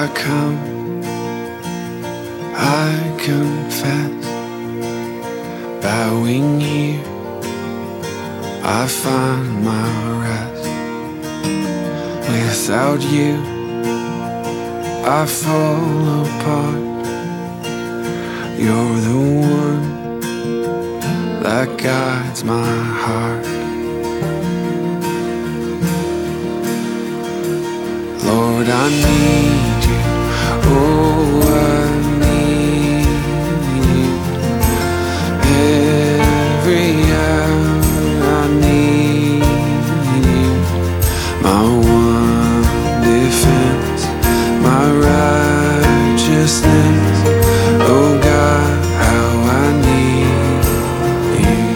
I come, I confess, bowing here, I find my rest. Without you, I fall apart. You're the one that guides my heart. Lord, I need you. Oh, I need you. Every hour I need you. My one defense, my righteousness. Oh God, how I need you.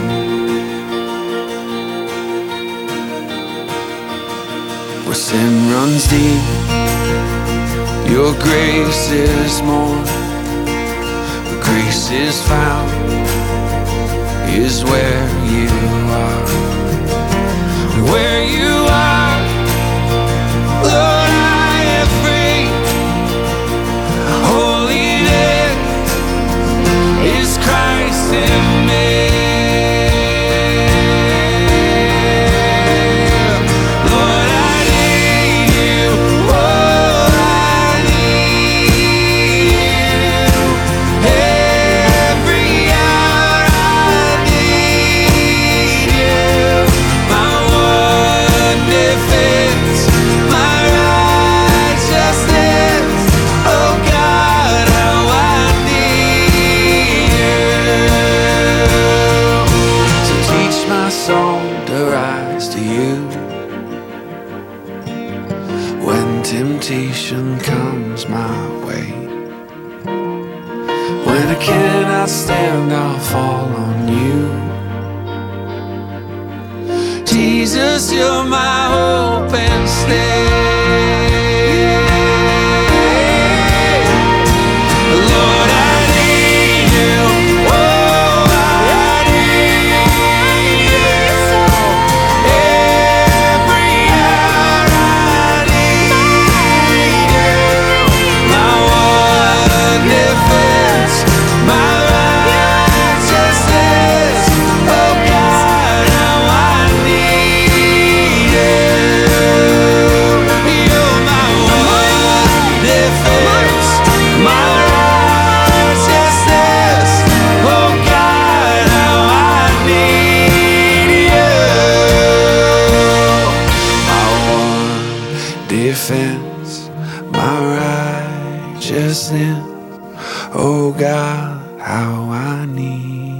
Where sin runs deep, your grace is more. Where grace is found is where you are. Where you are, Lord, I am free. Holiness is Christ in me. Lord, I need you. Oh, I need you. Every hour I need you. My one defense, my righteousness. Oh God, how I need you. So teach my soul to rise to you. When temptation comes my way, when I cannot stand, I'll fall on you. Jesus, you're my hope and stay. Lord, I need you. Oh, I need you. Every hour I need you. My one defense, my righteousness. Oh God, how I need you. You're my one defense, my righteousness. Oh God, how I need you. My one defense, my righteousness. Oh God, how I need